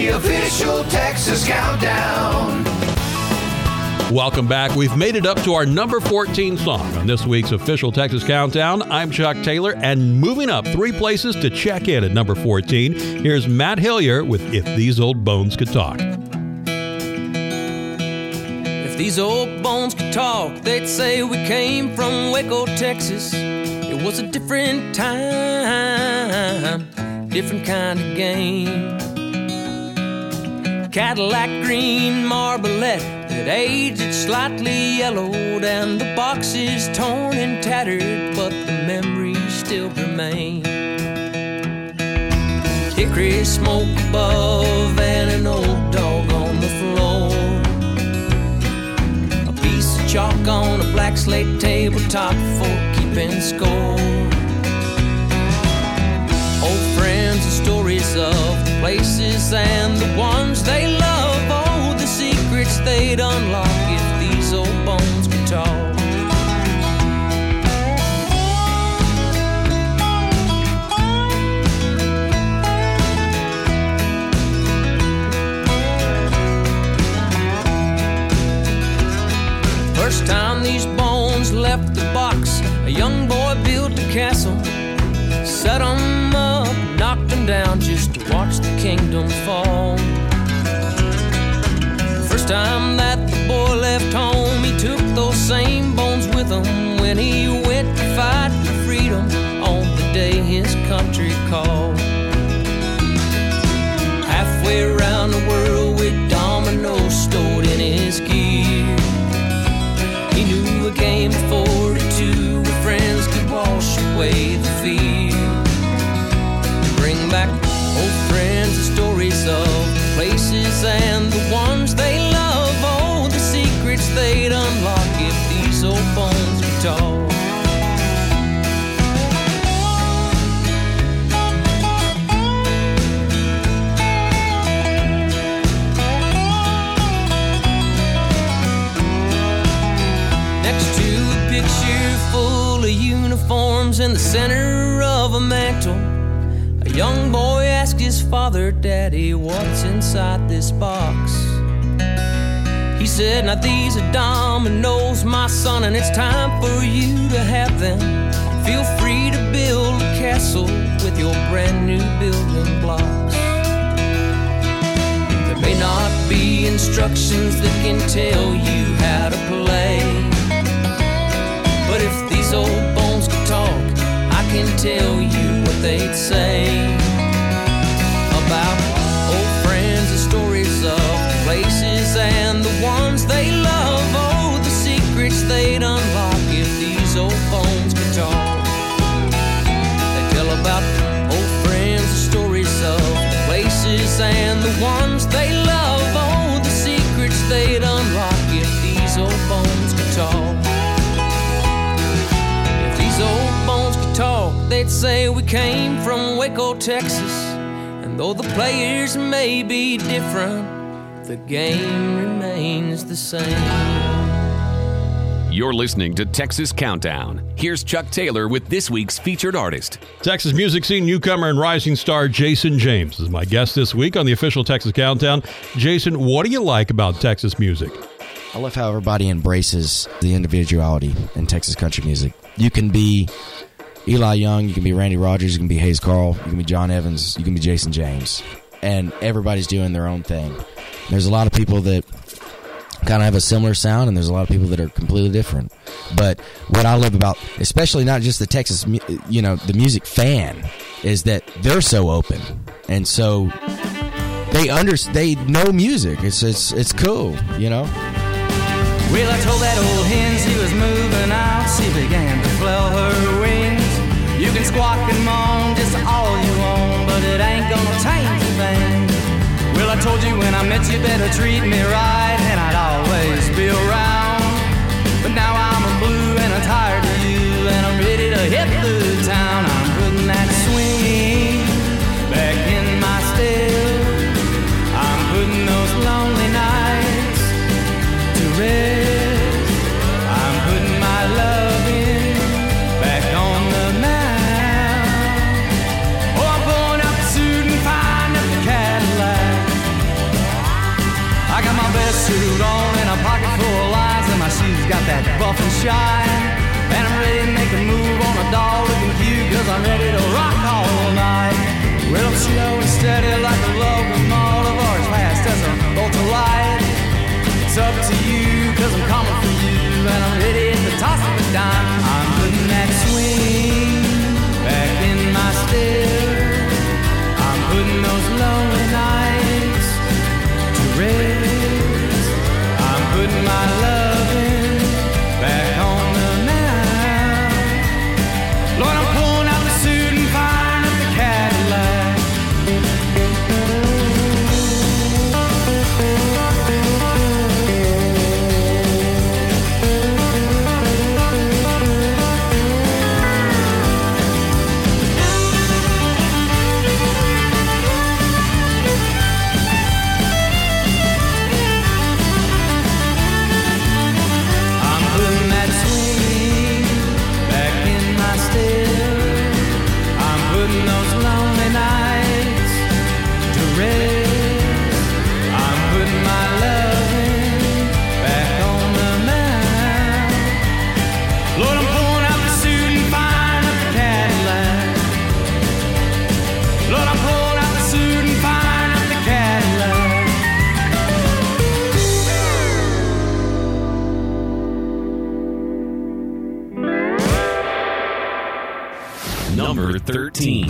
the official Texas Countdown. Welcome back. We've made it up to our number 14 song on this week's official Texas Countdown. I'm Chuck Taylor, and moving up 3 places to check in at number 14, here's Matt Hillier with If These Old Bones Could Talk. If these old bones could talk, they'd say we came from Waco, Texas. It was a different time, different kind of game. Cadillac green Marbolette that aged slightly yellowed, and the boxes torn and tattered, but the memories still remain. Hickory smoke above and an old dog on the floor, a piece of chalk on a black slate tabletop for keeping score. Old friends and stories of the places and the ones they love. Oh, the secrets they'd unlock if these old bones could talk. First time these bones left the box, a young boy built a castle, set 'em up, knocked 'em down just to watch the kingdom fall. First time that the boy left home, he took those same bones with him when he went to fight for freedom on the day his country called. Halfway around the world with dominoes stored in his gear, he knew a game of 42 where friends could wash away the fear. Bring back old friends and stories of the places and the ones they love. Oh, the secrets they'd unlock if these old bones could talk. Next to a picture full of uniforms in the center of a mantle, a young boy asked his father, "Daddy, what's inside this box?" He said, "Now these are dominoes, my son, and it's time for you to have them. Feel free to build a castle with your brand new building blocks. There may not be instructions that can tell you how to play, but if these old bones could talk, I can tell you what they'd say about old friends and stories of places and the ones they love. Oh, the secrets they'd unlock if these old bones could talk. They tell about old friends and stories of places and the ones they love. Oh, the secrets they'd unlock if these old bones could talk. If these old bones could talk, they'd say we came from Waco, Texas. And though the players may be different, the game remains the same. You're listening to Texas Countdown. Here's Chuck Taylor with this week's featured artist. Texas music scene newcomer and rising star Jason James is my guest this week on the official Texas Countdown. Jason, what do you like about Texas music? I love how everybody embraces the individuality in Texas country music. You can be Eli Young, you can be Randy Rogers, you can be Hayes Carl, you can be John Evans, you can be Jason James. And everybody's doing their own thing. There's a lot of people that kind of have a similar sound, and there's a lot of people that are completely different. But what I love about, especially not just the Texas, the music fan, is that they're so open, and so they know music. It's cool, you know. Well, I told that old hen she was moving out. She began to flail her wings. You can squawk and moan just all you want, but it ain't gonna change a thing. Well, I told you when I met you better treat me right, and I'd always be around. But now I'm a blue and I'm tired of you, and I'm ready to hit the town. I'm putting that swing back in my step. I'm putting those lonely nights to rest. I'm putting my loving back on the map. Oh, I'm pulling up the suit and find up the Cadillac. suit on and a pocket full of lies, and my shoes got that buff and shine. And I'm ready to make a move on a doll looking cute, cause I'm ready to rock all night. Well, I'm slow and steady like a locomotive, or as fast as a bolt of light. It's up to you, cause I'm coming for you, and I'm ready at the toss of a dime. I'm putting that swing back in my step. I'm putting those lonely nights to rest. I'm putting my loving back on the map. Lord, I'm pulling out the suit and firing up the Cadillac. Number 13.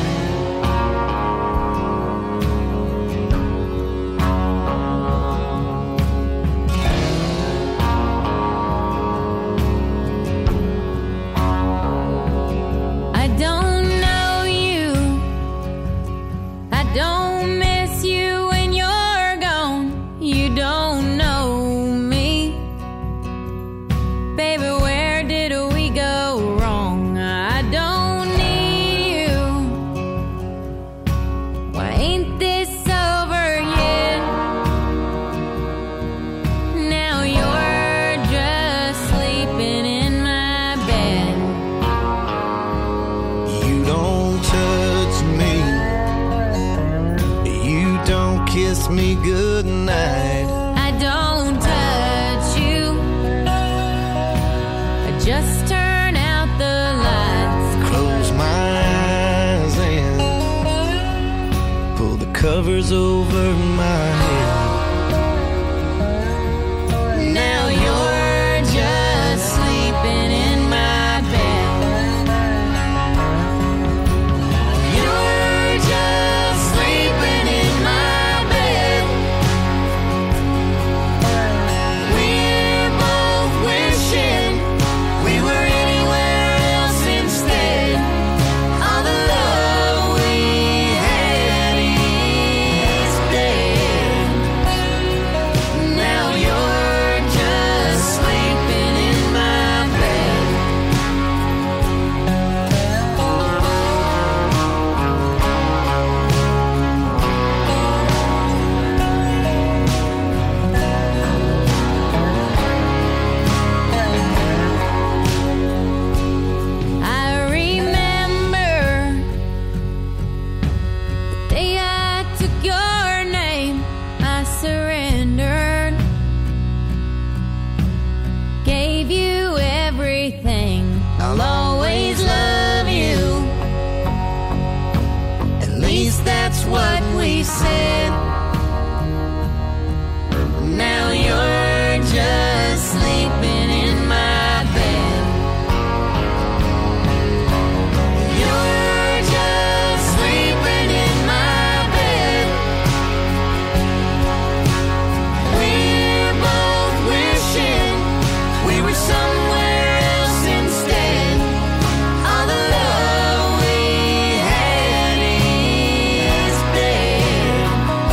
Me good night. I don't touch you. I just turn out the lights. Close my eyes and pull the covers over my head. Now you're just sleeping in my bed. You're just sleeping in my what we said. Now you're just sleeping in my bed. You're just sleeping in my bed. We're both wishing we were somewhere else instead. All the love we had is dead.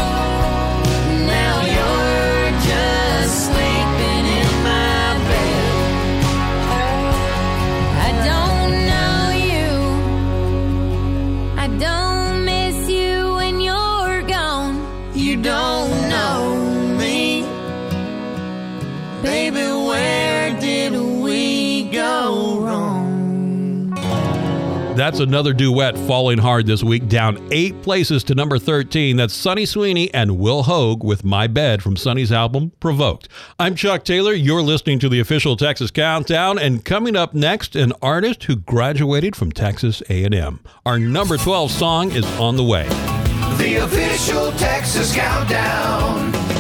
That's another duet falling hard this week, down 8 places to number 13. That's Sonny Sweeney and Will Hoge with My Bed from Sonny's album, Provoked. I'm Chuck Taylor. You're listening to the official Texas Countdown, and coming up next, an artist who graduated from Texas A&M. Our number 12 song is on the way. The official Texas Countdown.